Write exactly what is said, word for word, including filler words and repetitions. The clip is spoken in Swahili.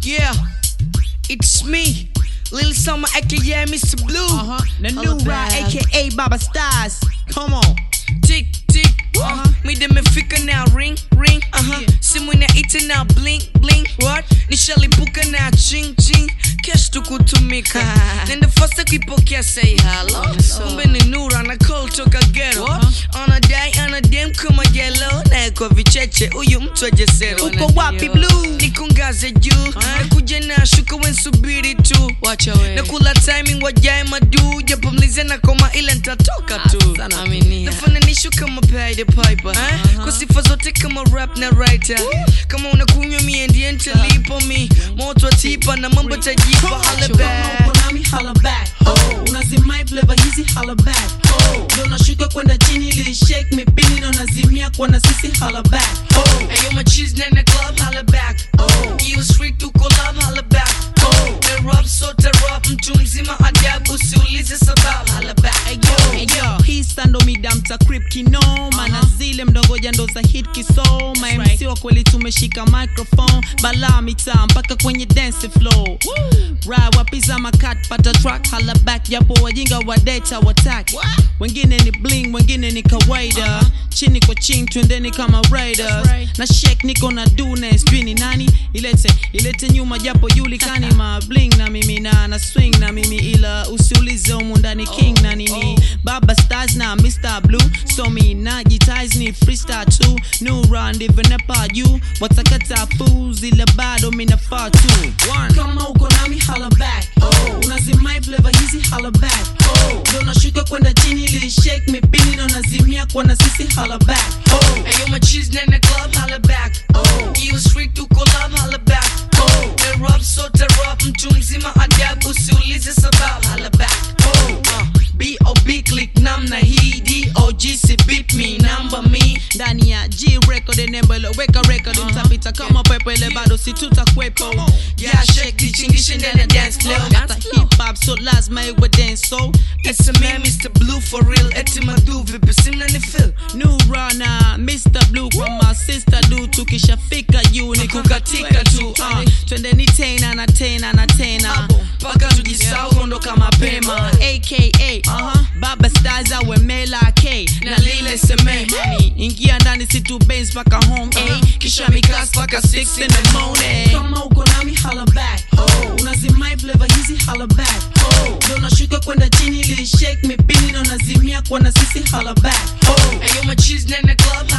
Yeah, it's me, Lil Summer, aka Mister Blue. Uh-huh. The new ride, aka Baba Stars. Come on. Tick tick, uh-huh. Me dem fika now, ring ring, uh-huh. Yeah. Simu inaita now, blink blink. What? Nishalipuka now, ching ching. Cash tukutumika. Nenda fasta kuipokea, say hello. Kumbe ni Nura na call toka ghetto. On a day, on a dem kama yellow. Na kwa vicheche, uyu mtu ajesero. Uko wapi Blue? Nikungaze juu, nakuja na shuka wensubiri tu. Nakula timing wajae madu. Japo mlize na koma ila nitatoka tu. Nafananisho kama pay the piper, kwa sifa zote kama rap na writer. Kama unakunywa mie ndiye nitalipo mi. Moto tipa na mambo tajipa. Holla back, Konami holla back. Oh, unazimai flavor hizi holla back. Oh, ndio nashuka kwenda chini ili shake me pini na nazimia kwa na sisi holla back. Oh, ayo my cheese in the club holla back. Oh, you street to collab holla back. Oh, the rap so the rap mtu mzima adabu usiulize sababu holla back. ayo, ayo, hii sando midamta crip kinoma na zile mdongoja ndo za hit kisoma. M C wa kweli tumeshika microphone, bala mitaa mpaka kwenye dance floor. Ride wapiza makat pata track holla back, japo wajinga wa data watak. Wengine ni bling, wengine ni kawaida. Chini kwa ching twendeni kama raiders. Na shake niko na dune spini nani ilete ilete nyuma japo yulikani ma bling na mimi na na swing na mimi ila usiulize humu ndani king na nini. Baba Stars na Mister Blue, so me na jitize ni freestyle too. New round even up you watakata fools ila bado mina far too. One, kama uko nami holla back. Oh, unazimai flavor hizi holla back. Oh, ndio nashuka kwenda chini ili shake me pini na nazimia kwa na sisi holla back. Oh, ayo my cheese in the club holla back. Oh, you street to collab holla back. Oh, the rap so the rap mtu mzima adabu usiulize sababu holla back. Oh, uh, B O B click namna hii D O G si beat me number me. ndani ya G record enable weka record mtapita kama pepe ile bado si tutakwepo. Yeah, shake the chingishin and a dance floor. Got the hip hop so lazima iwe dance so. It's a man Mister Blue for real. Eti madu vipi simna ni feel. New runner Mister Blue kwa my sister do tukishafika you ni kukatika tu. Uh, twende ni tena na tena na tena paka tujisau ondoka mapema. aka uh-huh. Baba Stars awe mela K na lile seme. Ingia ndani situ Benz paka home uh-huh. Kisha mikas paka six in the morning. Kama uko nami holla back. Oh, unazimai flavor hizi holla back. Oh, ndio nashuka kwenda chini ili shake me pini na nazimia kwa na sisi holla back. Oh, ayo my cheese in the club